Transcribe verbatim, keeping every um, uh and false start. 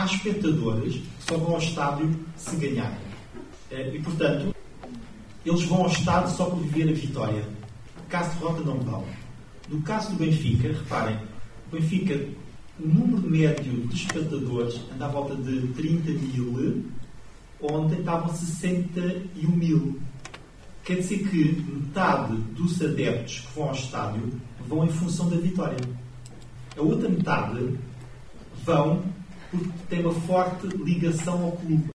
há espectadores que só vão ao estádio se ganharem. E, portanto, eles vão ao estádio só para viver a vitória. Caso de derrota, não vão. No caso do Benfica, reparem, o Benfica, o número médio de espectadores anda à volta de trinta mil, ontem estavam sessenta e um mil. Quer dizer que metade dos adeptos que vão ao estádio vão em função da vitória. A outra metade vão porque têm uma forte ligação ao clube.